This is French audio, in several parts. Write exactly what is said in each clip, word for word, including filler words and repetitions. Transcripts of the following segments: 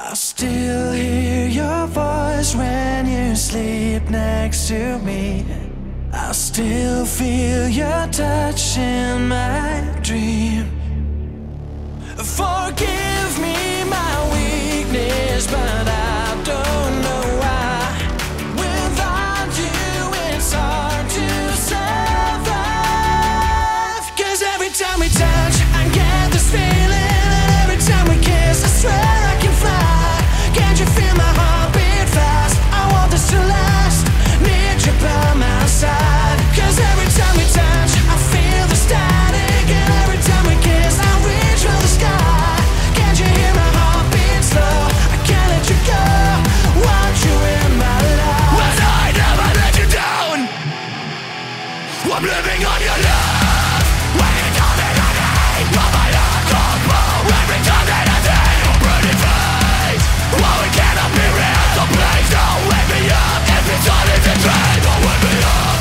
I still hear your voice when you sleep next to me. I still feel your touch in my dream. Forgive me my weakness, but I don't know why. Without you it's hard to survive. Cause every time we touch I get this feeling, and every time we kiss I swear I can fly. Can't you feel my heart beat fast? I want this to last, need you by my side. Cause every time we touch I feel the static, and every time we kiss I reach for the sky. Can't you hear my heart beat slow? I can't let you go, want you in my life. When I never let you down, I'm living on your love. When you tell me I need, but my heart don't blow. Every time that I think I'm pretty face, well it cannot be real, so please don't wake me up. If it's all is a dream, don't wake me up.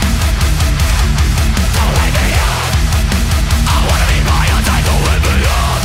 Don't wake me up. I wanna be by your side, don't wake me up.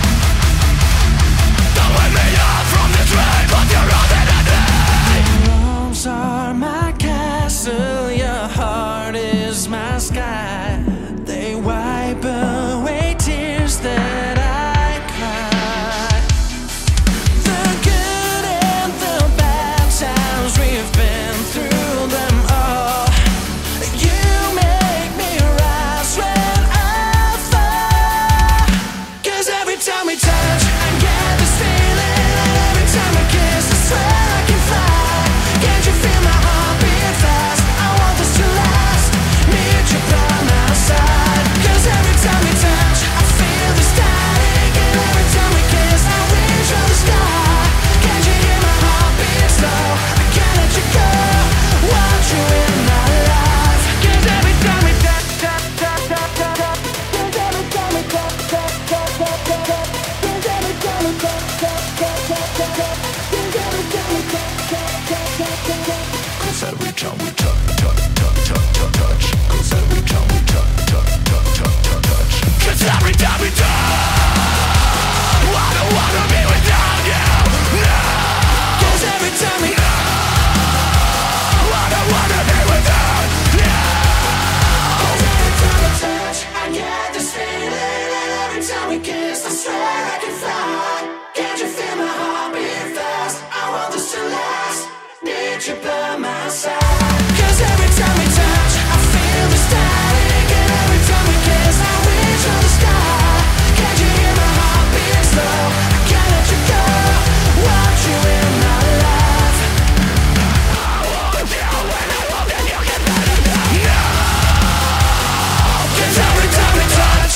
Don't wake me up from the dream, but you're all that I need. Your arms are my castle, your heart is my sky. They wipe away tears that I cry. The good and the bad times, we've been through them all. You make me rise when I fall. Cause every time we touch I get this feeling, and every time we kiss I swear I can fly. Can't you feel my heart beat fast? I want this to last, need you by my side. Cause every time we touch I feel the static, and every time we kiss I reach for the sky. Can't you hear my heart beat slow? I can't let you go, want you in my life. Cause every time we touch, touch, touch, touch, touch, touch. Cause every time we touch, touch, touch, touch, touch, touch. Cause every time we touch, touch, touch, touch, touch, touch. Cause every time we touch, touch, touch, touch, touch, touch. Cause every time we touch, touch, touch, touch, touch, touch. Cause every time we touch, touch, touch, touch, touch, touch. Cause every time we touch, I don't wanna be without you, no. Cause every time we know, I don't wanna be without you. Cause every time we touch, I get this feeling, and every time we kiss I swear I can fly. Can't you feel my heart beat fast? I want this to last, need you by my side. Cause every time we touch I feel the static, and every time we kiss I reach for the sky. Can't you hear my heart beat slow? I can't let you go, want you in my life. I want you when I want, and you can let it go. No. Cause every time we touch,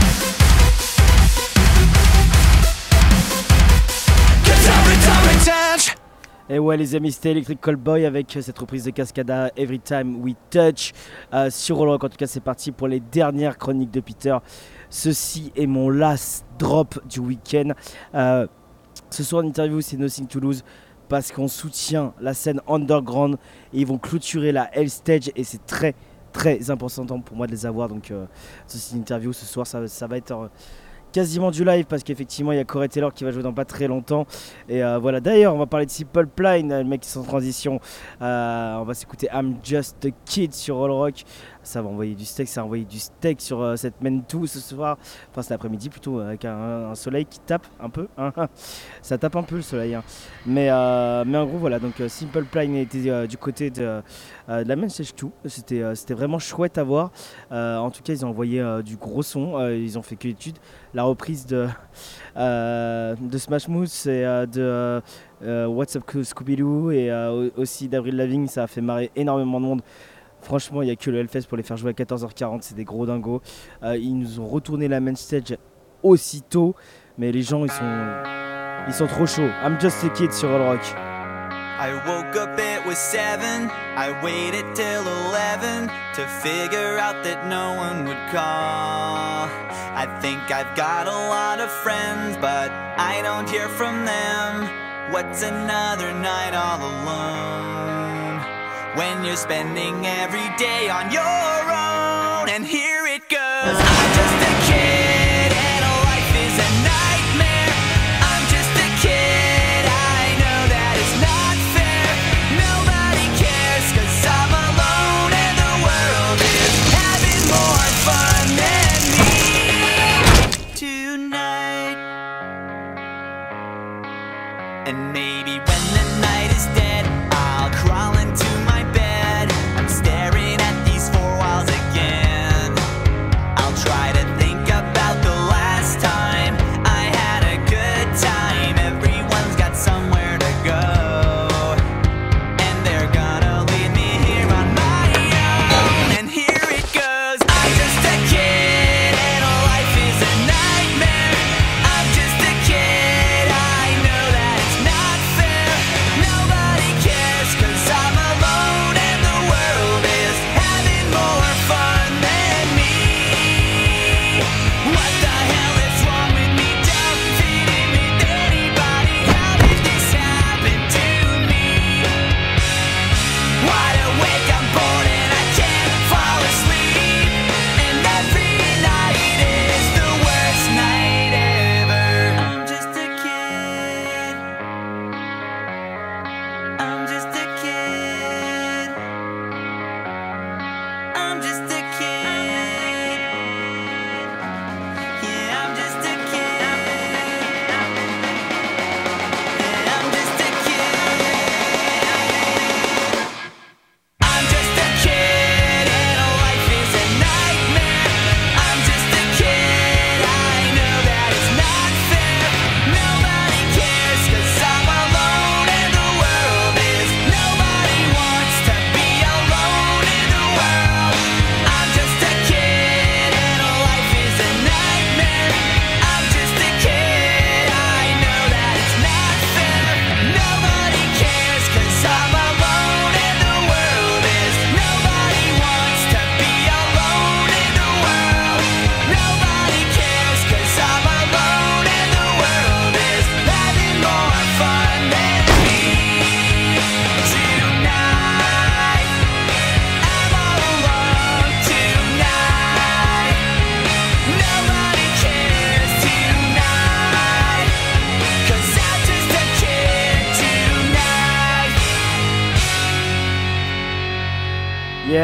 cause every time we touch. Et ouais les amis, c'était Electric Callboy avec cette reprise de Cascada, Every Time We Touch, euh, sur Roll Rock. En tout cas c'est parti pour les dernières chroniques de Peter. Ceci est mon last drop du week-end. Euh, ce soir en interview c'est Nothing to Lose, parce qu'on soutient la scène underground et ils vont clôturer la Hell Stage, et c'est très très important pour moi de les avoir. Donc euh, ceci une interview ce soir, ça, ça va être... Euh, quasiment du live, parce qu'effectivement il y a Corey Taylor qui va jouer dans pas très longtemps, et euh, voilà. D'ailleurs on va parler de Simple Plan, le mec qui est en transition. Euh, on va s'écouter I'm Just a Kid sur Roll Rock. Ça va envoyer du steak, ça va envoyer du steak sur euh, cette Men deux ce soir, enfin cet après-midi plutôt, avec un, un soleil qui tape un peu, hein. Ça tape un peu le soleil, hein. mais, euh, mais en gros voilà. Donc euh, Simple Plan était euh, du côté de, euh, de la Main Stage deux, c'était, euh, c'était vraiment chouette à voir. Euh, en tout cas ils ont envoyé euh, du gros son, euh, ils ont fait que l'étude. La reprise de, euh, de Smash Mouth et euh, de euh, What's Up Scooby-Doo, et euh, aussi d'Avril Lavigne, ça a fait marrer énormément de monde. Franchement, il n'y a que le Hellfest pour les faire jouer à quatorze heures quarante, c'est des gros dingos. Euh, ils nous ont retourné la main stage aussitôt, mais les gens ils sont, ils sont trop chauds. I'm Just a Kid sur Roll Rock. I woke up, it was seven. I waited till eleven to figure out that no one would call. I think I've got a lot of friends, but I don't hear from them. What's another night all alone when you're spending every day on your own? And here it goes. I'm just a kid and life is a nightmare. I'm just a kid. I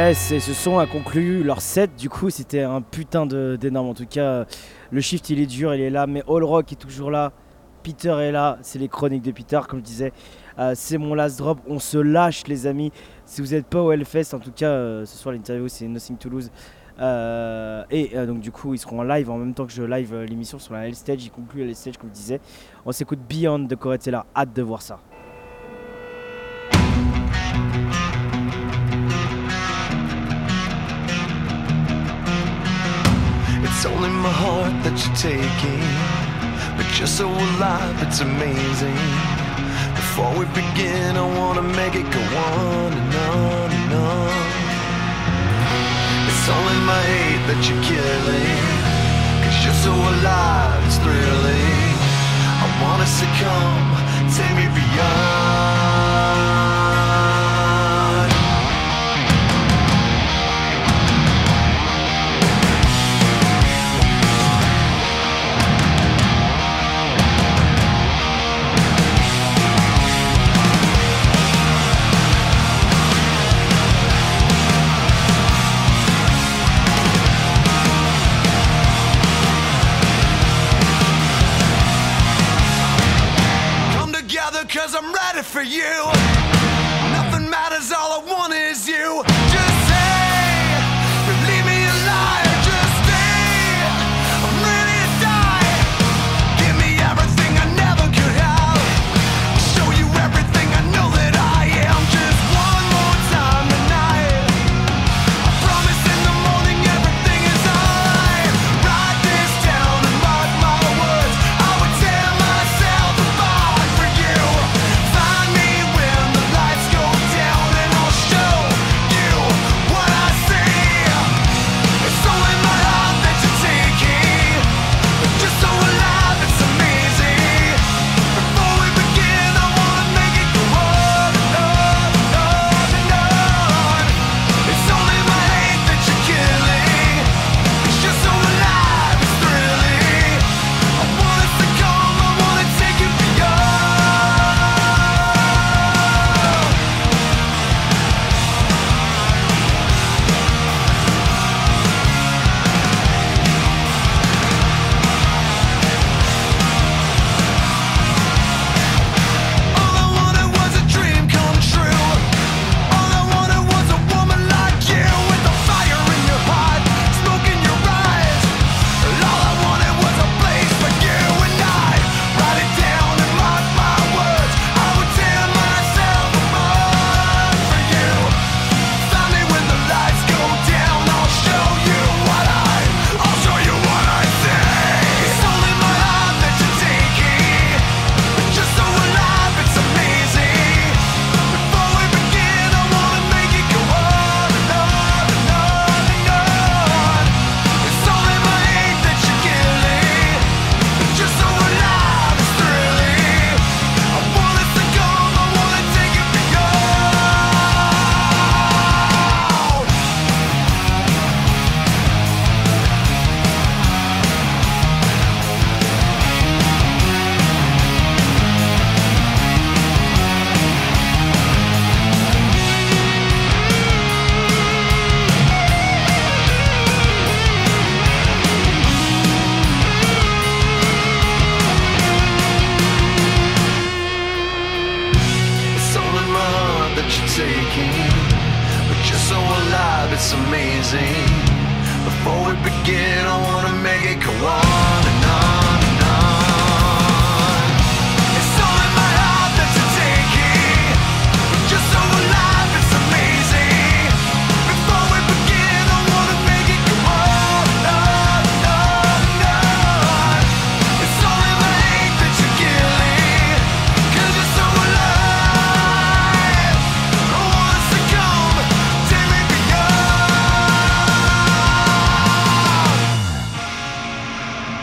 Yes, et ce son a conclu leur set. Du coup, c'était un putain de, d'énorme. En tout cas, le shift il est dur, il est là, mais All Rock est toujours là. Peter est là, c'est les chroniques de Peter, comme je disais. Euh, c'est mon last drop. On se lâche, les amis. Si vous n'êtes pas au Hellfest, en tout cas, euh, ce soir l'interview c'est Nothing to Lose. Euh, et euh, donc, du coup, ils seront en live en même temps que je live euh, l'émission sur la Hell Stage. Ils concluent la Hell Stage, comme je disais. On s'écoute Beyond de Corretella. Hâte de voir ça. It's only my heart that you're taking, but you're so alive, it's amazing. Before we begin, I wanna make it go on and on and on. It's only my hate that you're killing, cause you're so alive, it's thrilling. I wanna succumb, take me beyond. Cause I'm ready for you. Nothing matters, all I want is you. Just say, leave me alive. Just stay, I'm ready to die. Give me everything I never could have. Show you everything I know that I am. Just one more time tonight. I promise in the morning everything is alright. Write this down and mark my words. I would tear myself apart for you. Find me when the lights go down and I'll show you what I see. It's only my heart that you're taking, but you're so alive, it's amazing. Before we begin, I wanna make it go on and on and on and on. It's only my hate that you're killing, cause you're so alive, it's thrilling. I wanna succumb, I wanna take it beyond. All I wanted was a dream come true. All I wanted was a woman like you, with the fire in your heart, smoke in your eyes. All I wanted was a place for you and I. Write it down and mark my words. I would tear myself apart for you. Find me when the lights go down. I'll show you what I, I'll show you what I say. It's only my heart that you're taking, but you're so alive, it's amazing. Before we begin, I wanna make it go on and on and on and on. It's only my hate that you're killing, but you're so alive, it's thrilling. I wanna succumb, I wanna take it beyond. It's only my heart that you're taking, but you're so alive, it's amazing. Before we begin, I wanna make it go on and on and on. It's only my heart that you're taking, but you're so alive, it's amazing. Before we begin, I wanna make it go on and on and on and on. It's only my hate that you're killing, cause you're so alive. I wanna succumb, take me beyond.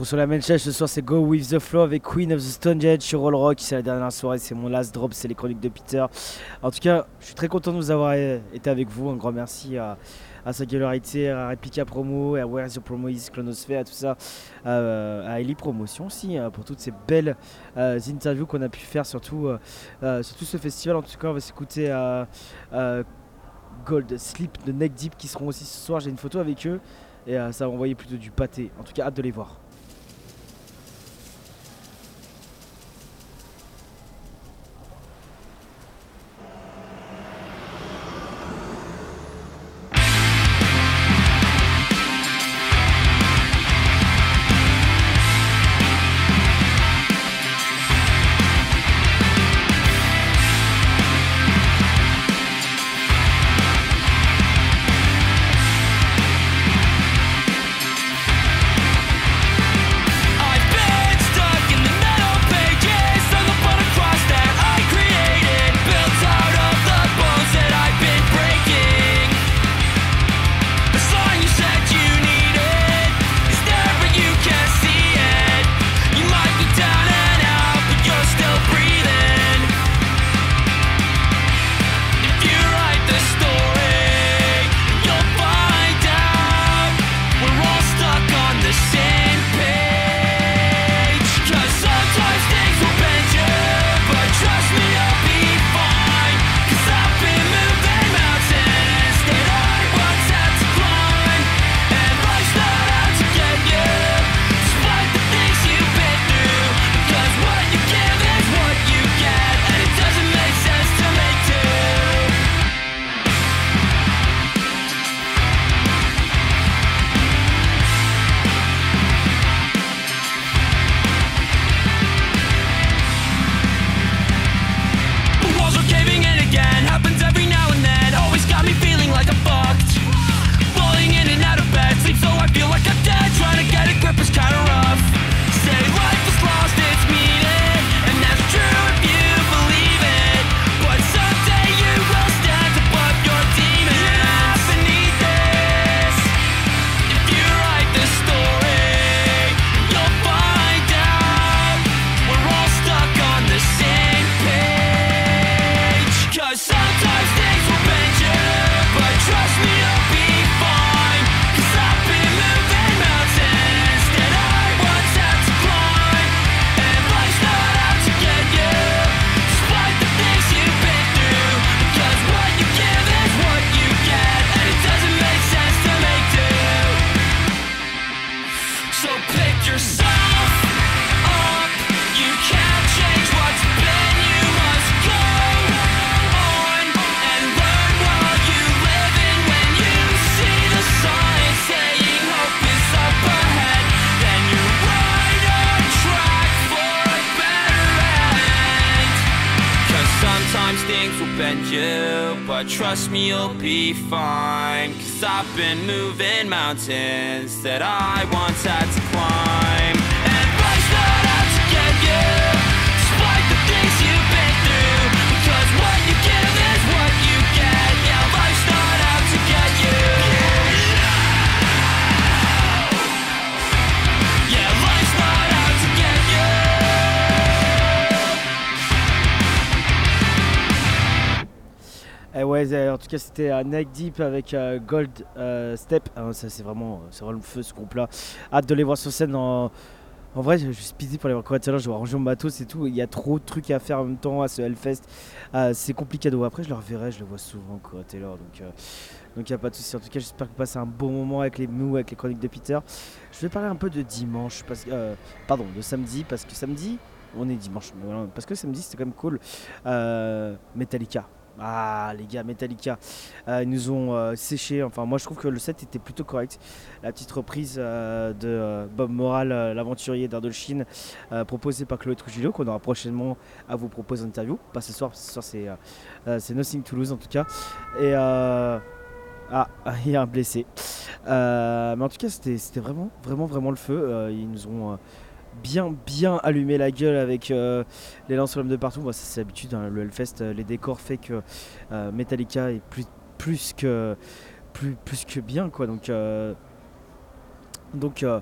retrouve sur la main stage ce soir, c'est Go With The Flow avec Queen of the Stone Age sur Roll Rock. C'est la dernière soirée, c'est mon last drop, c'est les chroniques de Peter. En tout cas, je suis très content de vous avoir été avec vous. Un grand merci à, à Singularité, à Replica Promo, à Where's Your Promo Is, Chronosphere, à tout ça, euh, à Ellie Promotion aussi, hein, pour toutes ces belles euh, interviews qu'on a pu faire, surtout, euh, euh, surtout ce festival. En tout cas, on va s'écouter à euh, Gold Sleep de Neck Deep qui seront aussi ce soir. J'ai une photo avec eux et euh, ça va envoyer plutôt du pâté. En tout cas, hâte de les voir. Trust me, you'll be fine. Cause I've been moving mountains that I once had to climb. And life's not out to get you, despite the things you've been through. Because what you give is what you get. Yeah, life's not out to get you. Yeah, life's not out to get you. Eh ouais, en tout cas c'était un Neck Deep avec euh, Gold euh, Step. Ah, ça c'est vraiment, c'est vraiment le feu ce groupe là. Hâte de les voir sur scène. En, en vrai, je suis speedé pour les voir tout à l'heure. Je vais ranger mon matos et tout. Il y a trop de trucs à faire en même temps à ce Hellfest. Euh, c'est compliqué. Après, je le reverrai. Je le vois souvent quoi, Taylor. Donc, euh, donc il n'y a pas de souci. En tout cas, j'espère que vous passez un bon moment avec les nous, avec les chroniques de Peter. Je vais parler un peu de dimanche, parce, euh, pardon, de samedi, parce que samedi, on est dimanche. Voilà, parce que samedi c'était quand même cool. Euh, Metallica. Ah les gars, Metallica, euh, ils nous ont euh, séché. Enfin moi je trouve que le set était plutôt correct. La petite reprise euh, de euh, Bob Moral, euh, l'aventurier d'Indochine, euh, proposée par Chloé Trujillo, qu'on aura prochainement à vous proposer en interview. Pas ce soir, ce soir c'est, euh, c'est Nothing to Lose en tout cas. Et euh, ah, il y a un blessé. Euh, mais en tout cas c'était, c'était vraiment, vraiment, vraiment le feu. Euh, ils nous ont... Euh, bien bien allumé la gueule avec euh, les lance-flammes de partout. Bon, ça c'est l'habitude, hein, le Hellfest, euh, les décors fait que euh, Metallica est plus, plus que plus, plus que bien quoi. Donc euh, donc euh,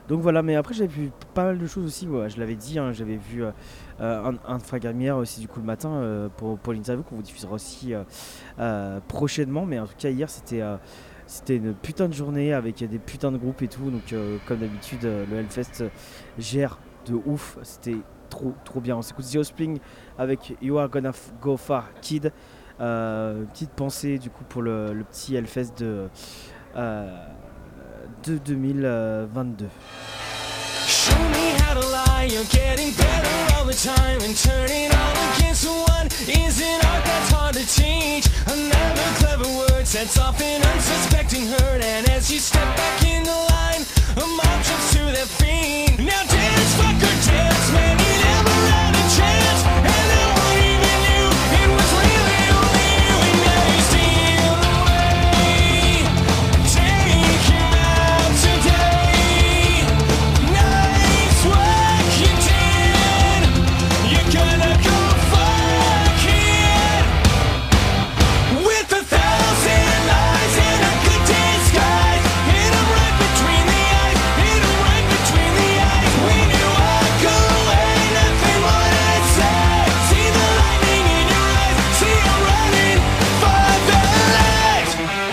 Donc voilà, mais après j'avais vu pas mal de choses aussi, ouais, je l'avais dit, hein, j'avais vu euh, euh, un, un fragamière aussi du coup le matin euh, pour, pour l'interview qu'on vous diffusera aussi euh, euh, prochainement, mais en tout cas hier c'était euh, c'était une putain de journée avec des putains de groupes et tout, donc euh, comme d'habitude euh, le Hellfest gère de ouf, c'était trop trop bien. On s'écoute The Offspring avec You Are Gonna F- Go Far Kid, euh, petite pensée du coup pour le, le petit Hellfest de, euh, de deux mille vingt-deux. Show me how to lie, you're getting better all the time. And turning all against one is an art that's hard to teach. Another clever word sets off an unsuspecting hurt. And as you step back in the line, a mob jumps to their feet. Now dance, fucker, dance, man, you never had a chance. And no one even knew it was really only you. And now you steal away. Take him out today. Nice work you did. You're gonna go fuck it. With a thousand lies and a good disguise. Hit 'em right between the eyes. Hit 'em right between the eyes. When you walk away, nothing more to say. See the lightning in your eyes. See you running for the light.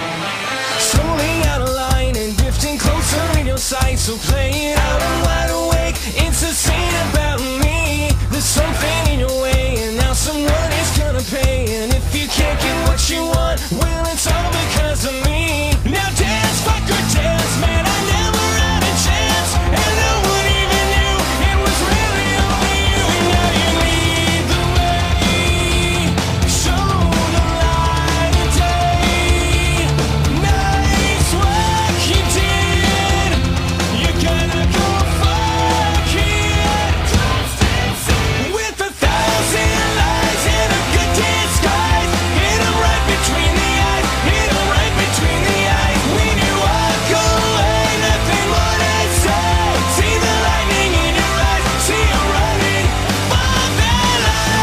Slowly out of line and drifting closer in your sight. So play it out, I'm wide awake. It's a scene about me. There's something in your way, and now someone is gonna pay. And if you can't get what you want, well, it's all because of me. Now dance, fucker, dance, man, I never had a chance. And no one even knew it was really only you. And now you lead the way. Show the light of day. Nice work you did. You're gonna go fuck it. With a thousand lies and a good disguise. Hit 'em right between the eyes. Hit 'em right between the eyes. When you walk away, nothing more to say. See the lightning in your eyes. See you running for their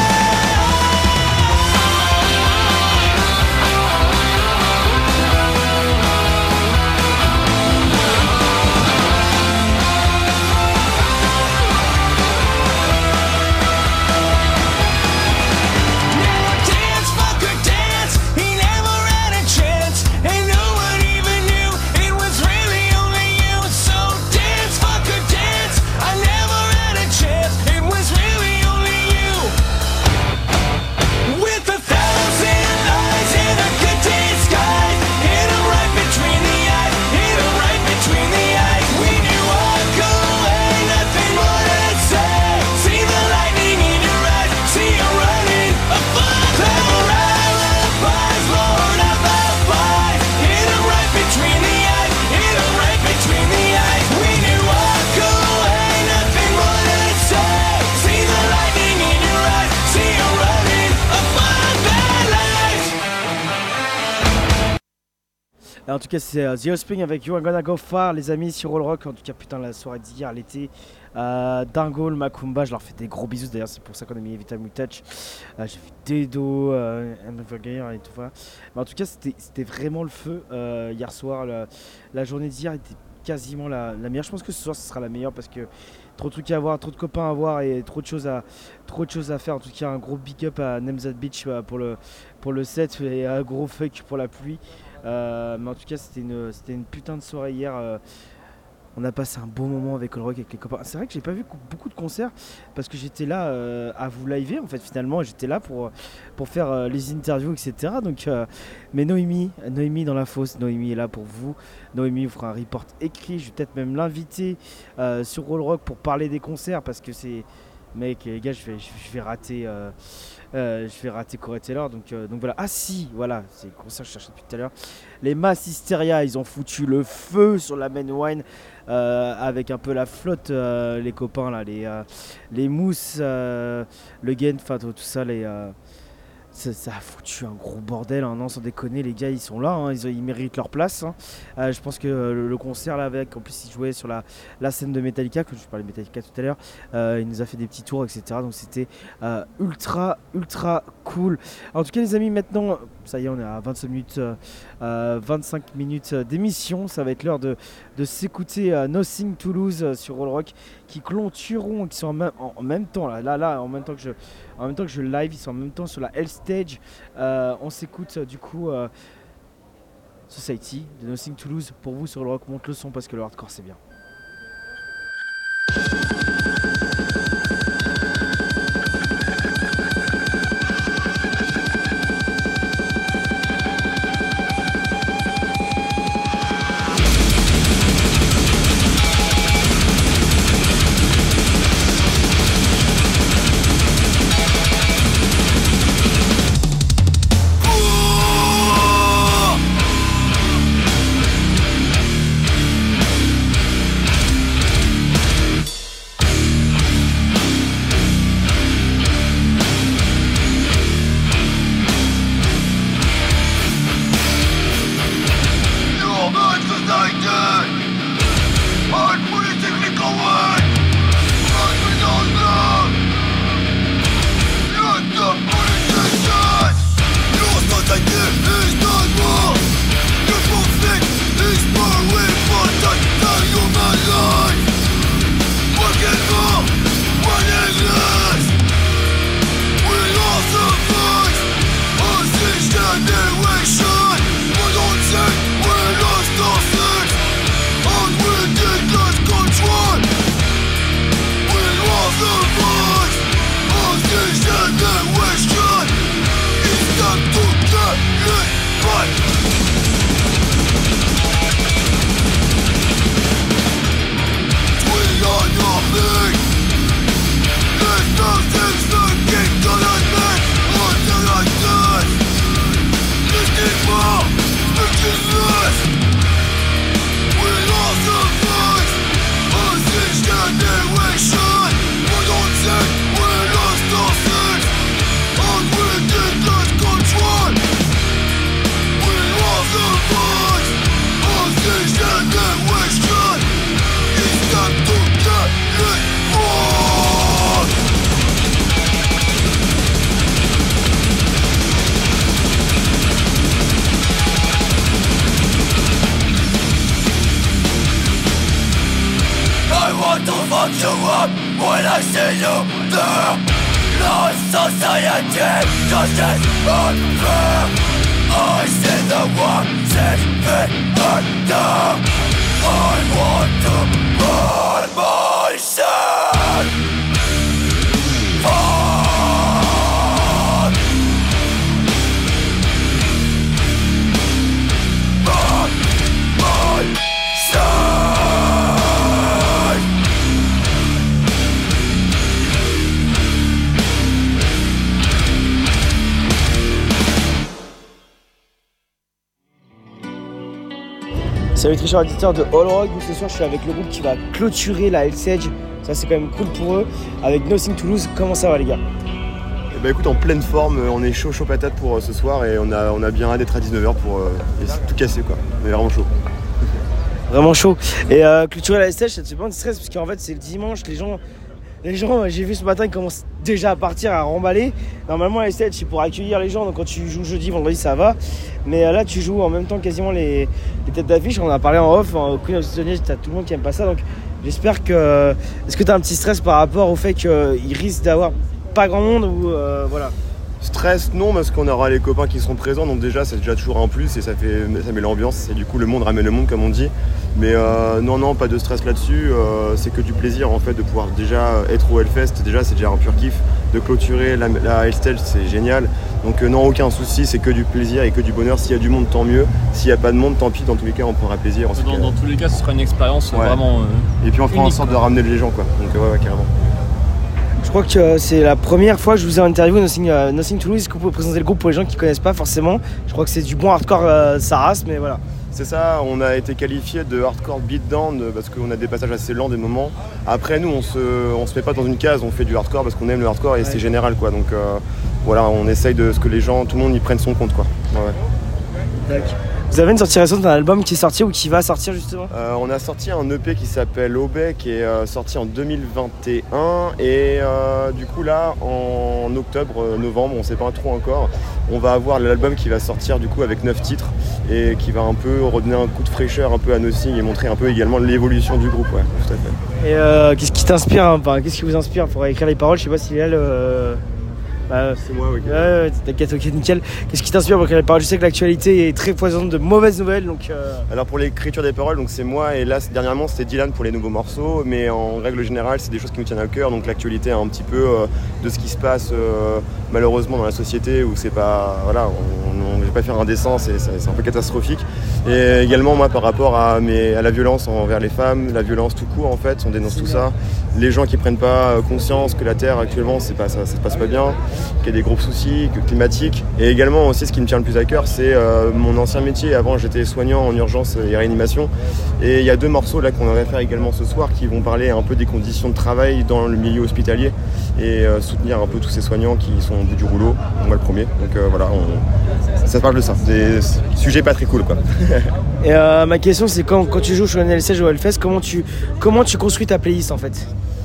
Now dance, fucker, dance. He never had a chance, and no one even knew it was really only you. So dance, fucker, dance. I never had a chance. It was really only you. With a thousand lies and a good disguise. Hit 'em right between the eyes. Hit 'em right between the eyes. When you walk away, nothing more to say. See the lightning in your eyes. See you running a fun clever alibis. Lord of the flies. Hit 'em right between the eyes. Hit 'em right between the eyes. When you walk away, nothing more to say. See the lightning in your eyes. See you running a fun bad life. En tout cas, c'est euh, The Offspring avec You Are Gonna Go Far, les amis, sur All Rock. En tout cas, putain, la soirée d'hier, l'été. Euh, Dingo, le Macumba, je leur fais des gros bisous. D'ailleurs, c'est pour ça qu'on a mis Vitamin Touch. Euh, J'ai vu Dedo, euh, Hamburger et tout ça. Mais en tout cas, c'était c'était vraiment le feu euh, hier soir. La, la journée d'hier était quasiment la, la meilleure. Je pense que ce soir, ce sera la meilleure parce que trop de trucs à voir, trop de copains à voir et trop de choses à, trop de choses à faire. En tout cas, un gros big up à Nemzat Beach euh, pour le, pour le set et un gros fuck pour la pluie. Euh, mais en tout cas, c'était une, c'était une putain de soirée hier. euh, on a passé un beau moment avec All Rock, avec les copains. C'est vrai que j'ai pas vu beaucoup de concerts parce que j'étais là euh, à vous liver en fait. Finalement, j'étais là pour, pour faire euh, les interviews, et cetera. Donc, euh, mais Noémie, Noémie dans la fosse, Noémie est là pour vous. Noémie vous fera un report écrit. Je vais peut-être même l'inviter euh, sur All Rock pour parler des concerts parce que c'est, mec, les gars, je vais, je vais rater. Euh, Euh, je vais rater Corey Taylor, donc, euh, donc voilà. Ah si, voilà, c'est le concert que je cherchais depuis tout à l'heure. Les Mass Hysteria, ils ont foutu le feu sur la main wine euh, avec un peu la flotte, euh, les copains là, les, euh, les mousses, euh, le gain, enfin tout ça, les, euh, ça, ça a foutu un gros bordel, hein. Non, sans déconner, les gars ils sont là, hein, ils, ils méritent leur place, hein. Euh, je pense que euh, le, le concert là avec, en plus ils jouaient sur la, la scène de Metallica, que je parlais de Metallica tout à l'heure, euh, il nous a fait des petits tours, et cetera. Donc c'était euh, ultra ultra cool. En tout cas les amis, maintenant Ça y est, on est à vingt-cinq minutes, euh, vingt-cinq minutes d'émission. Ça va être l'heure de, de s'écouter euh, Nothing to Lose euh, sur All Rock, qui clôtureront, qui sont en même, en, en même temps là, là, là, en même temps que je, en même temps que je live, ils sont en même temps sur la Hell Stage. Euh, on s'écoute euh, du coup euh, Society de Nothing to Lose pour vous sur All Rock. Monte le son parce que le hardcore c'est bien. Salut tricheurs auditeurs de All Rock, ce soir je suis avec le groupe qui va clôturer la Hell Stage, ça c'est quand même cool pour eux, avec Nothing to Lose. Comment ça va les gars? Eh ben écoute, en pleine forme, on est chaud chaud patate pour euh, ce soir et on a, on a bien hâte d'être à dix-neuf heures pour euh, tout casser quoi, on est vraiment chaud. Vraiment chaud. Et euh, clôturer la Hell Stage, ça te fait pas de stress parce qu'en fait c'est le dimanche, les gens, les gens j'ai vu ce matin, ils commencent déjà à partir, à remballer. Normalement la Hell Stage c'est pour accueillir les gens, donc quand tu joues jeudi, vendredi ça va. Mais euh, là tu joues en même temps quasiment les, les têtes d'affiche, on en a parlé en off, au Queen of the Stone Age, t'as tout le monde qui aime pas ça, donc j'espère que... Est-ce que t'as un petit stress par rapport au fait qu'il risque d'avoir pas grand monde ou euh, voilà? Stress non, parce qu'on aura les copains qui seront présents, donc déjà c'est déjà toujours un plus et ça, fait, ça met l'ambiance et du coup le monde ramène le monde comme on dit. Mais euh, non non, pas de stress là-dessus, euh, c'est que du plaisir en fait de pouvoir déjà être au Hellfest, déjà c'est déjà un pur kiff, de clôturer la, la Hell Stage c'est génial, donc euh, non aucun souci, c'est que du plaisir et que du bonheur. S'il y a du monde tant mieux, s'il n'y a pas de monde tant pis, dans tous les cas on prendra plaisir. Dans, dans tous les cas ce sera une expérience ouais. vraiment euh, et puis on fera en sorte quoi. de ramener les gens quoi, donc ouais, ouais carrément. Je crois que euh, c'est la première fois que je vous ai interviewé Nothing, euh, Nothing to Lose. Est-ce que vous pouvez présenter le groupe pour les gens qui ne connaissent pas forcément? Je crois que c'est du bon hardcore euh, sa race, mais voilà. C'est ça, on a été qualifié de hardcore beatdown parce qu'on a des passages assez lents des moments. Après nous on se, on se met pas dans une case, on fait du hardcore parce qu'on aime le hardcore et ouais. c'est général quoi. Donc euh, voilà, on essaye de ce que les gens, tout le monde y prenne son compte quoi. Ouais, ouais. Tac. Vous avez une sortie récente d'un album qui est sorti ou qui va sortir justement? euh, On a sorti un E P qui s'appelle Obey, qui est euh, sorti en deux mille vingt et un. Et euh, du coup là, en octobre, euh, novembre, on sait pas trop encore, on va avoir l'album qui va sortir du coup avec neuf titres et qui va un peu redonner un coup de fraîcheur un peu à Nothing et montrer un peu également l'évolution du groupe. Ouais, tout à fait. Et euh, qu'est-ce qui t'inspire, hein, enfin, qu'est-ce qui vous inspire pour écrire les paroles? Je sais pas si elle... Euh... Bah, c'est moi, ok. Ouais, ouais, t'inquiète, ok, nickel. Qu'est-ce qui t'inspire pour écrire les paroles? Je sais que l'actualité est très foisonnante de mauvaises nouvelles, donc... Euh... Alors pour l'écriture des paroles, donc c'est moi, et là dernièrement c'était Dylan pour les nouveaux morceaux, mais en règle générale c'est des choses qui nous tiennent à cœur, donc l'actualité un petit peu euh, de ce qui se passe euh, malheureusement dans la société, où c'est pas... Voilà, on ne va pas faire indécent, c'est, c'est un peu catastrophique. Et également moi par rapport à, mes, à la violence envers les femmes, la violence tout court en fait, on dénonce tout ça. Les gens qui prennent pas conscience que la Terre actuellement c'est pas, ça, ça se passe pas bien, qu'il y a des gros soucis climatiques. Et également aussi ce qui me tient le plus à cœur, c'est euh, mon ancien métier. Avant j'étais soignant en urgence et réanimation. Et il y a deux morceaux là qu'on va faire également ce soir qui vont parler un peu des conditions de travail dans le milieu hospitalier et euh, soutenir un peu tous ces soignants qui sont au bout du rouleau. Moi le premier. Donc euh, voilà, on... ça parle de ça. Des sujets pas très cool quoi. Et euh, ma question c'est quand, quand tu joues sur N L C, au Hellfest, comment tu, comment tu construis ta playlist en fait?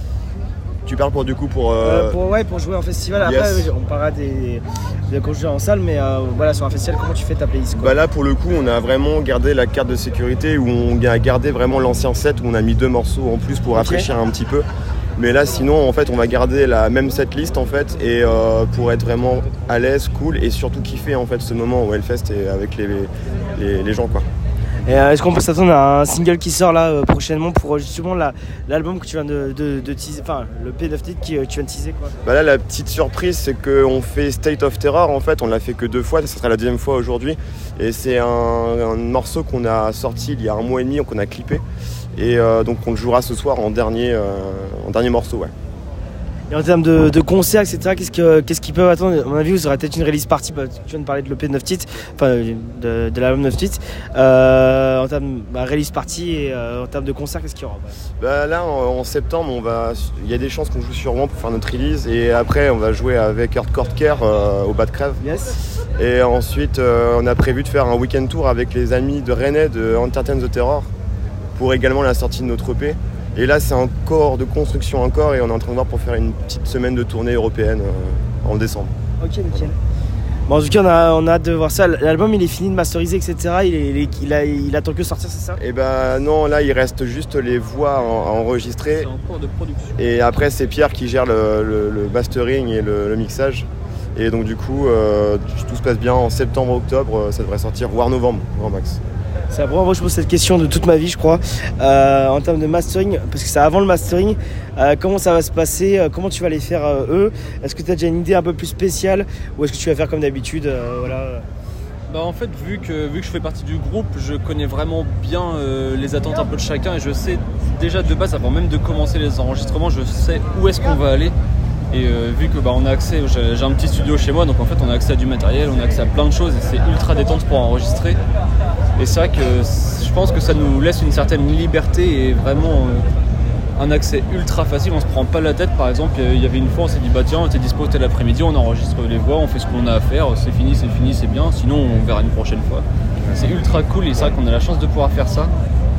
Tu parles pour du coup pour, euh... Euh, pour ouais pour jouer en festival. Après yes. On parlera des de quand je joue en salle, mais euh, voilà, sur un festival, comment tu fais ta playlist quoi? Bah là pour le coup on a vraiment gardé la carte de sécurité, où on a gardé vraiment l'ancien set, où on a mis deux morceaux en plus pour okay. rafraîchir un petit peu. Mais là sinon en fait on va garder la même setlist en fait, et euh, pour être vraiment à l'aise, cool, et surtout kiffer en fait ce moment au Hellfest et avec les, les, les gens quoi. Et euh, est-ce qu'on peut s'attendre à un single qui sort là euh, prochainement pour justement la, l'album que tu viens de, de, de teaser, enfin le P neuf titres que tu viens de teaser quoi? Bah là la petite surprise c'est qu'on fait State of Terror en fait, on l'a fait que deux fois, ça sera la deuxième fois aujourd'hui, et c'est un, un morceau qu'on a sorti il y a un mois et demi, qu'on a clippé, et euh, donc on le jouera ce soir en dernier, euh, en dernier morceau ouais. Et en termes de, de concerts, et cetera, qu'est-ce, que, qu'est-ce qu'ils peuvent attendre? À mon avis, vous aurez peut-être une release party, bah, tu viens de parler de l'E P neuf titres, enfin de, de l'album neuf titres. Euh, en termes de bah, release party et euh, en termes de concerts, qu'est-ce qu'il y aura? Bah là, en, en septembre, on va, il y a des chances qu'on joue sur Rouen pour faire notre release, et après, on va jouer avec Hardcore Care euh, au Bas de Crève. Yes. Et ensuite, euh, on a prévu de faire un week-end tour avec les amis de Rennais de Entertain the Terror pour également la sortie de notre E P. Et là, c'est encore de construction encore, et on est en train de voir pour faire une petite semaine de tournée européenne euh, en décembre. Ok, nickel. Bon, en tout cas, on a, on a hâte de voir ça. L'album, il est fini de masteriser, et cetera. Il, est, il, est, il, a, il attend que sortir, c'est ça? Et ben non, là, il reste juste les voix à enregistrer. C'est en cours de production. Et après, c'est Pierre qui gère le, le, le mastering et le, le mixage. Et donc, du coup, euh, tout se passe bien. En septembre-octobre, ça devrait sortir, voire novembre, grand max. C'est la première fois que je pose cette question de toute ma vie, je crois, euh, en termes de mastering, parce que c'est avant le mastering. Euh, comment ça va se passer? euh, Comment tu vas les faire euh, eux? Est-ce que tu as déjà une idée un peu plus spéciale, ou est-ce que tu vas faire comme d'habitude euh, voilà. Bah en fait, vu que, vu que je fais partie du groupe, je connais vraiment bien euh, les attentes un peu de chacun, et je sais déjà de base, avant même de commencer les enregistrements, je sais où est-ce qu'on va aller. Et euh, vu que bah, on a accès, j'ai, j'ai un petit studio chez moi, donc en fait on a accès à du matériel, on a accès à plein de choses, et c'est ultra détente pour enregistrer. Et c'est vrai que je pense que ça nous laisse une certaine liberté et vraiment euh, un accès ultra facile. On se prend pas la tête. Par exemple, il y avait une fois, on s'est dit bah tiens, t'es dispo tel après-midi, on enregistre les voix, on fait ce qu'on a à faire, c'est fini, c'est fini, c'est bien. Sinon, on verra une prochaine fois. C'est ultra cool, et c'est vrai qu'on a la chance de pouvoir faire ça.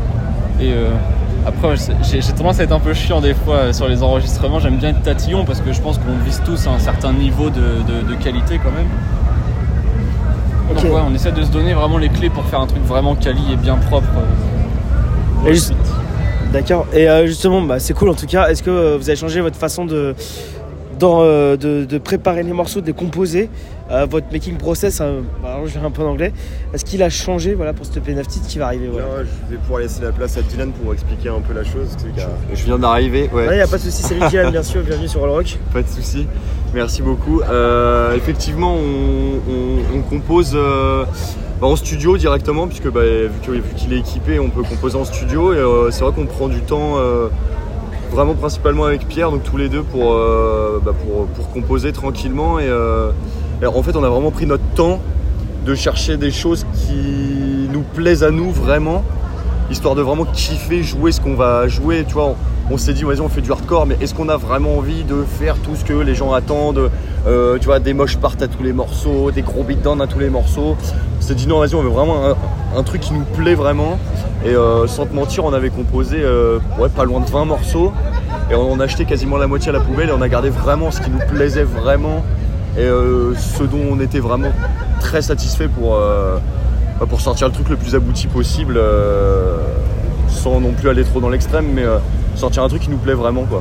Et euh, après, j'ai, j'ai tendance à être un peu chiant des fois sur les enregistrements. J'aime bien être tatillon parce que je pense qu'on vise tous un certain niveau de, de, de qualité quand même. Donc okay. ouais, on essaie de se donner vraiment les clés pour faire un truc vraiment quali et bien propre. Euh, et juste... D'accord. Et euh, justement, bah, c'est cool en tout cas. Est-ce que euh, vous avez changé votre façon de, dans, euh, de, de préparer les morceaux, de les composer, euh, votre making process, hein, alors je vais un peu en anglais, est-ce qu'il a changé voilà, pour ce P neuf titres qui va arriver voilà. Là, je vais pouvoir laisser la place à Dylan pour expliquer un peu la chose. Parce que je viens d'arriver. Ouais, il n'y a pas de souci. Salut Dylan, bien sûr, bienvenue sur All Rock. Pas de souci. Merci beaucoup. Euh, effectivement, on, on, on compose euh, bah, en studio directement, puisque bah, vu, que, vu qu'il est équipé, on peut composer en studio. Et euh, c'est vrai qu'on prend du temps, euh, vraiment principalement avec Pierre, donc tous les deux pour, euh, bah, pour, pour composer tranquillement. Et, euh, et en fait, on a vraiment pris notre temps de chercher des choses qui nous plaisent à nous vraiment, histoire de vraiment kiffer, jouer ce qu'on va jouer. Tu vois, on s'est dit vas-y on fait du hardcore, mais est-ce qu'on a vraiment envie de faire tout ce que les gens attendent, euh, tu vois, des moches parts à tous les morceaux, des gros beatdowns à tous les morceaux. On s'est dit non vas-y on veut vraiment un, un truc qui nous plaît vraiment. Et euh, sans te mentir on avait composé euh, ouais, pas loin de vingt morceaux et on, on a acheté quasiment la moitié à la poubelle et on a gardé vraiment ce qui nous plaisait vraiment et euh, ce dont on était vraiment très satisfait pour, euh, pour sortir le truc le plus abouti possible euh, sans non plus aller trop dans l'extrême, mais euh, sortir un truc qui nous plaît vraiment quoi.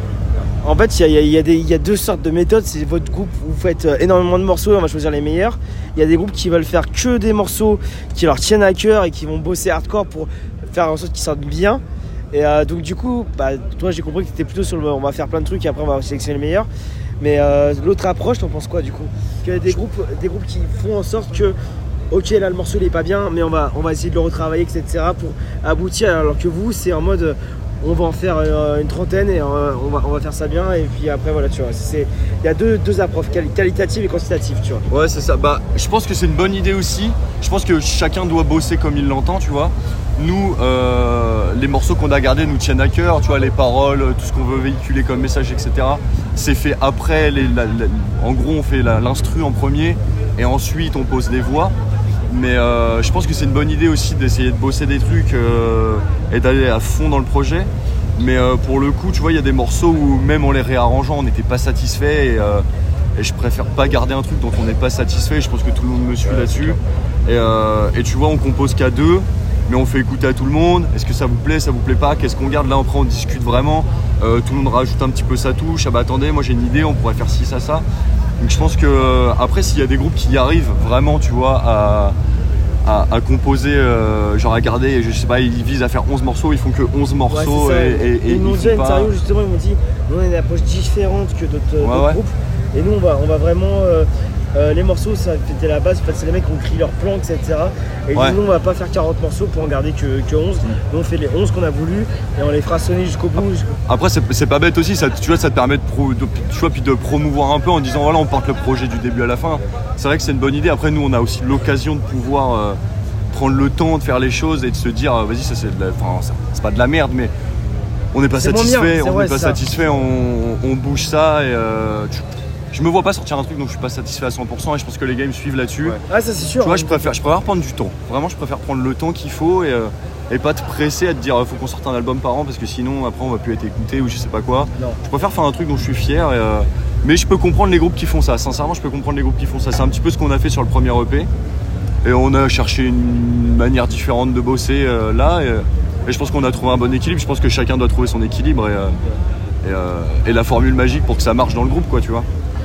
En fait, il y, y, y, y a deux sortes de méthodes. C'est votre groupe, vous faites énormément de morceaux et on va choisir les meilleurs. Il y a des groupes qui veulent faire que des morceaux qui leur tiennent à cœur et qui vont bosser hardcore pour faire en sorte qu'ils sortent bien. Et euh, donc du coup, bah, toi j'ai compris que tu étais plutôt sur le on va faire plein de trucs et après on va sélectionner les meilleurs. Mais euh, l'autre approche, t'en penses quoi du coup? Qu'il y a des groupes, des groupes qui font en sorte que ok là le morceau il est pas bien mais on va, on va essayer de le retravailler et cetera pour aboutir, alors que vous c'est en mode on va en faire une trentaine et on va, on va faire ça bien et puis après voilà tu vois, il y a deux, deux approches qualitatives et quantitatives tu vois. Ouais c'est ça, bah je pense que c'est une bonne idée aussi, je pense que chacun doit bosser comme il l'entend tu vois. Nous euh, les morceaux qu'on a gardés nous tiennent à cœur, tu vois, les paroles, tout ce qu'on veut véhiculer comme message etc. C'est fait après, les, la, la, en gros on fait la, l'instru en premier et ensuite on pose les voix. Mais euh, je pense que c'est une bonne idée aussi d'essayer de bosser des trucs euh, et d'aller à fond dans le projet. Mais euh, pour le coup, tu vois, il y a des morceaux où même en les réarrangeant, on n'était pas satisfait et, euh, et je préfère pas garder un truc dont on n'est pas satisfait. Je pense que tout le monde me suit ouais, là-dessus. Et, euh, et tu vois, on compose qu'à deux, mais on fait écouter à tout le monde. Est-ce que ça vous plaît, ça vous plaît pas? Qu'est-ce qu'on garde? Là, après, on discute vraiment. Euh, tout le monde rajoute un petit peu sa touche. Ah bah attendez, moi j'ai une idée, on pourrait faire ci, ça, ça. Donc je pense que euh, après s'il y a des groupes qui y arrivent vraiment tu vois à, à, à composer euh, genre à garder je sais pas ils visent à faire onze morceaux, ils font que onze morceaux ouais, et, et, et ils m'ont dit à l'interview justement, ils m'ont dit nous on a une approche différente que d'autres, ouais, d'autres ouais. groupes et nous on va, on va vraiment euh, euh, les morceaux ça c'était la base, en fait, c'est les mecs qui ont écrit leurs plans etc et ouais. nous on va pas faire quarante morceaux pour en garder que, que onze, nous on fait les onze qu'on a voulu et on les fera sonner jusqu'au bout. Après c'est, c'est pas bête aussi, ça, tu vois, ça te permet de, pro, de, tu vois, puis de promouvoir un peu en disant voilà on porte le projet du début à la fin, c'est vrai que c'est une bonne idée. Après nous on a aussi l'occasion de pouvoir euh, prendre le temps de faire les choses et de se dire euh, vas-y ça c'est, de la, enfin, ça, c'est pas de la merde mais on n'est pas c'est satisfait, bien, on n'est pas ça. satisfait, on, on bouge ça et euh, tu, je me vois pas sortir un truc dont je suis pas satisfait à cent pour cent et je pense que les gars me suivent là-dessus. Ouais. Ah ça c'est sûr. Tu vois, hein, je préfère, je préfère prendre du temps. Vraiment, je préfère prendre le temps qu'il faut et, euh, et pas te presser à te dire faut qu'on sorte un album par an parce que sinon après on va plus être écouté ou je sais pas quoi. Non. Je préfère faire un truc dont je suis fier. Et, euh, mais je peux comprendre les groupes qui font ça. Sincèrement, je peux comprendre les groupes qui font ça. C'est un petit peu ce qu'on a fait sur le premier E P et on a cherché une manière différente de bosser euh, là et, et je pense qu'on a trouvé un bon équilibre. Je pense que chacun doit trouver son équilibre et, euh, et, euh, et la formule magique pour que ça marche dans le groupe, quoi, tu vois.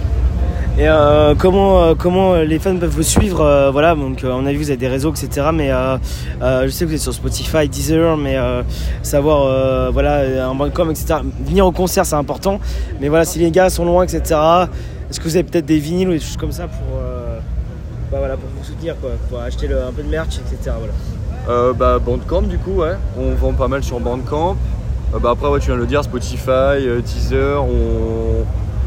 Et euh, comment, euh, comment les fans peuvent vous suivre euh, voilà, donc euh, on a vu que vous avez des réseaux, et cetera. Mais euh, euh, je sais que vous êtes sur Spotify, Deezer, mais euh, savoir, euh, voilà, un bandcamp, et cetera. Venir au concert, c'est important. Mais voilà, si les gars sont loin, et cetera. Est-ce que vous avez peut-être des vinyles ou des choses comme ça pour, euh, bah, voilà, pour vous soutenir, quoi, pour acheter le, un peu de merch, et cetera. Voilà. Euh, bah, Bandcamp, du coup, ouais. On vend pas mal sur Bandcamp. Euh, bah, après, ouais, tu viens de le dire, Spotify, euh, Deezer, on...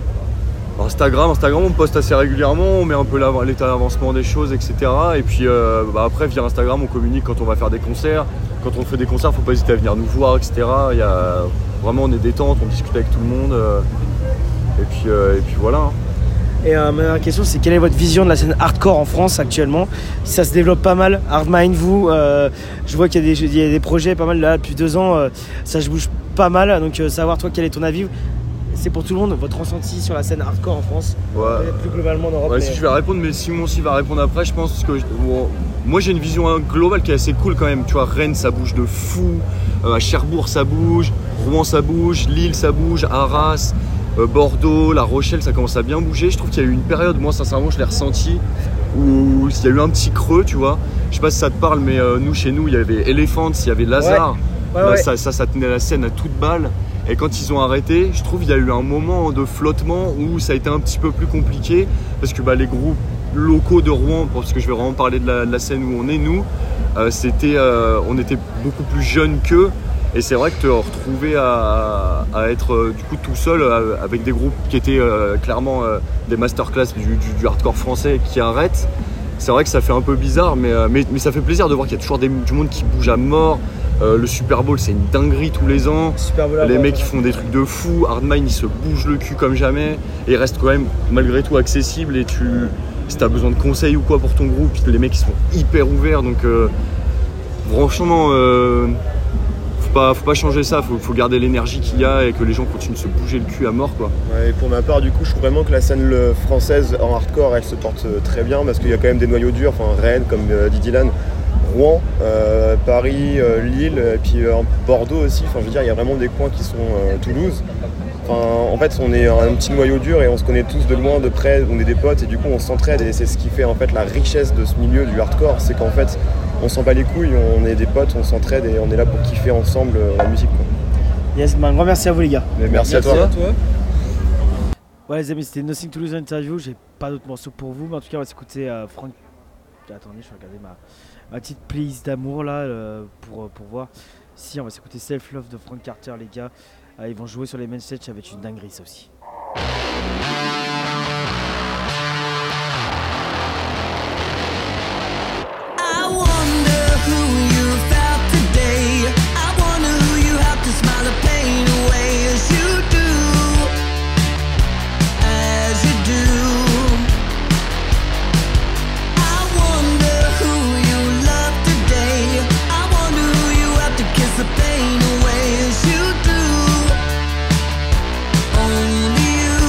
Instagram, Instagram on poste assez régulièrement, on met un peu l'état d'avancement des choses, et cetera. Et puis euh, bah après via Instagram on communique quand on va faire des concerts. Quand on fait des concerts, faut pas hésiter à venir nous voir, et cetera. Il y a... Vraiment on est détente, on discute avec tout le monde. Euh... Et, puis, euh, et puis voilà. Hein. Et euh, ma dernière question, c'est quelle est votre vision de la scène hardcore en France actuellement? Ça se développe pas mal, Hardmind, vous, euh, je vois qu'il y a, des, il y a des projets pas mal là depuis deux ans, euh, ça se bouge pas mal, donc euh, savoir toi quel est ton avis? C'est pour tout le monde, votre ressenti sur la scène hardcore en France, ouais. Plus globalement en Europe. Ouais, mais... si je vais répondre, mais Simon aussi va répondre après, je pense que je... bon, moi j'ai une vision globale qui est assez cool quand même. Tu vois, Rennes ça bouge de fou, euh, à Cherbourg ça bouge, Rouen ça bouge, Lille ça bouge, Arras, euh, Bordeaux, La Rochelle ça commence à bien bouger. Je trouve qu'il y a eu une période, moi sincèrement je l'ai ressenti, où il y a eu un petit creux, tu vois. Je sais pas si ça te parle, mais euh, nous chez nous il y avait Elephant, il y avait Lazare, ouais. Ouais, Là, ouais. Ça, ça, ça tenait la scène à toute balle. Et quand ils ont arrêté, je trouve qu'il y a eu un moment de flottement où ça a été un petit peu plus compliqué parce que bah, les groupes locaux de Rouen, parce que je vais vraiment parler de la, de la scène où on est nous, euh, c'était, euh, on était beaucoup plus jeunes qu'eux et c'est vrai que te retrouver à, à être euh, du coup tout seul euh, avec des groupes qui étaient euh, clairement euh, des masterclass du, du, du hardcore français qui arrêtent, c'est vrai que ça fait un peu bizarre mais, euh, mais, mais ça fait plaisir de voir qu'il y a toujours des, du monde qui bouge à mort. Euh, le Super Bowl, c'est une dinguerie tous les ans. Super Bowl, Les ouais, mecs ouais. ils font des trucs de fou. Hardmine ils se bougent le cul comme jamais et ils restent quand même malgré tout accessibles. Et tu, si t'as besoin de conseils ou quoi pour ton groupe, les mecs ils sont hyper ouverts. Donc euh, franchement, euh, faut pas, faut pas changer ça. Faut, faut garder l'énergie qu'il y a et que les gens continuent de se bouger le cul à mort quoi. Ouais, et pour ma part, du coup, je trouve vraiment que la scène le- française en hardcore, elle se porte euh, très bien parce qu'il y a quand même des noyaux durs, enfin Rennes, comme euh, dit Dylan, Rouen, euh, Paris, euh, Lille, et puis euh, Bordeaux aussi. Enfin, je veux dire, il y a vraiment des coins qui sont euh, Toulouse. Enfin, en fait, on est un petit noyau dur et on se connaît tous de loin, de près, on est des potes et du coup, on s'entraide et c'est ce qui fait en fait la richesse de ce milieu du hardcore, c'est qu'en fait, on s'en bat les couilles, on est des potes, on s'entraide et on est là pour kiffer ensemble euh, la musique, quoi. Yes, ben, un grand merci à vous les gars. Mais merci, à toi. à toi. Ouais les amis, c'était Nothing to Lose Interview, j'ai pas d'autres morceaux pour vous, mais en tout cas on va s'écouter euh, Frank... Attendez, je vais regarder ma, ma petite playlist d'amour là euh, pour, euh, pour voir. Si, on va s'écouter Self Love de Frank Carter les gars. Euh, ils vont jouer sur les main stage, ça va être une dinguerie ça aussi. I wonder who you felt today. I wonder who you have to smile the pain away as you do, as you do. I wonder who you love today. I wonder who you have to kiss the pain away as you do. Only you.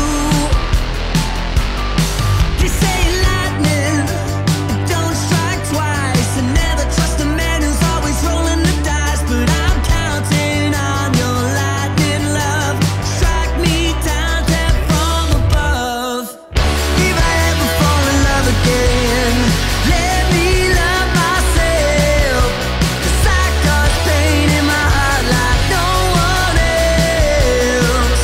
They say lightning don't strike twice, and never trust a man who's always rolling the dice. But I'm counting on your lightning love. Strike me down there from above. If I ever fall in love again, let me love myself. 'Cause I cause pain in my heart like no one else.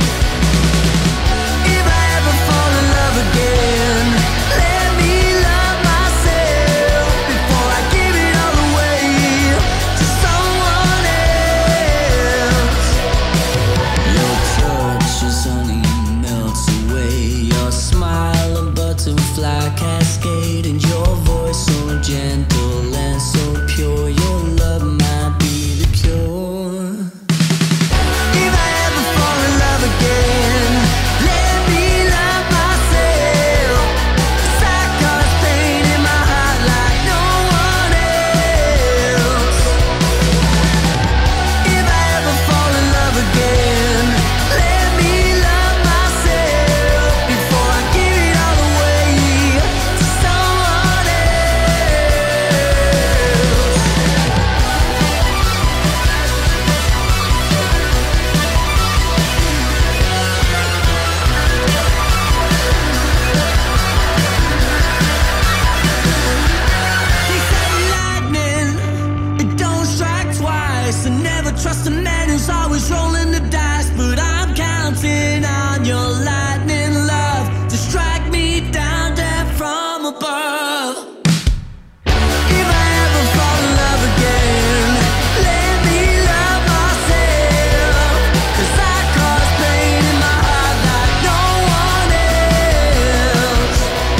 If I ever fall in love again, let me love myself before I give it all away to someone else. Your touch is honey melts away. Your smile a butterfly cascade, and your voice so gentle and so pure. Your love might be the cure. If I ever fall in love again, let me love myself. 'Cause I cause pain in my heart like no one else. If I ever fall in love again, let me love myself before I give it all away to someone They say lightning, it don't strike twice, and never trust a man who's always rolling the dice. But I'm counting on your lightning love to strike me down there from above. If I ever fall in love again, let me love myself. 'Cause I cause pain in my heart like no one else.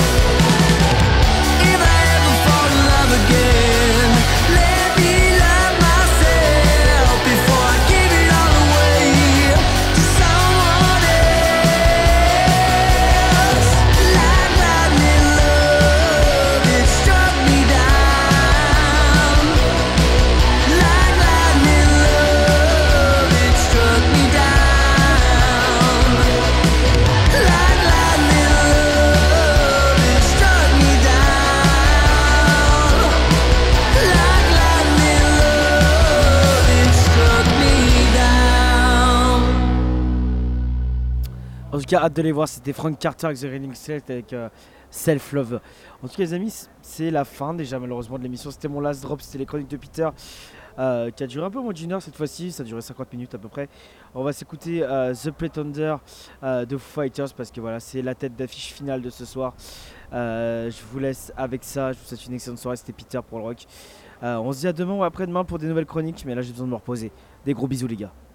If I ever fall in love again, let me love myself before I give it all away to someone else. Like lightning love, it struck me down. Like lightning love, it struck me down. Like lightning love, it struck me down. Like lightning love, it struck me down. En tout cas, hâte de les voir. C'était Frank Carter avec The Reading Set avec euh, Self Love. En tout cas, les amis, c- c'est la fin déjà malheureusement de l'émission. C'était mon last drop, c'était les chroniques de Peter euh, qui a duré un peu moins d'une heure cette fois-ci. Ça a duré cinquante minutes à peu près. On va s'écouter euh, The Pretender euh, de Foo Fighters parce que voilà, c'est la tête d'affiche finale de ce soir. Euh, je vous laisse avec ça. Je vous souhaite une excellente soirée. C'était Peter pour le rock. Euh, on se dit à demain ou après-demain pour des nouvelles chroniques. Mais là, j'ai besoin de me reposer. Des gros bisous, les gars.